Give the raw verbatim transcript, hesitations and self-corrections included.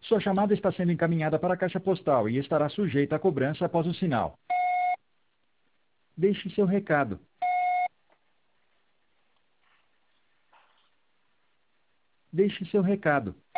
Sua chamada está sendo encaminhada para a caixa postal e estará sujeita a cobrança após o sinal. Deixe seu recado. Deixe seu recado.